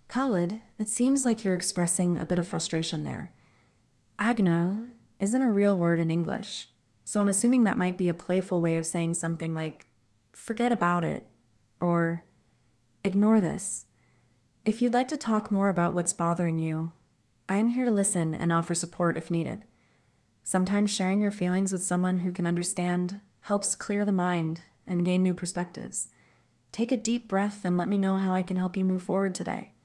Khalid, it seems like you're expressing a bit of frustration there. Agno isn't a real word in English, so I'm assuming that might be a playful way of saying something like, forget about it, or ignore this. If you'd like to talk more about what's bothering you, I am here to listen and offer support if needed. Sometimes sharing your feelings with someone who can understand helps clear the mind and gain new perspectives. Take a deep breath and let me know how I can help you move forward today.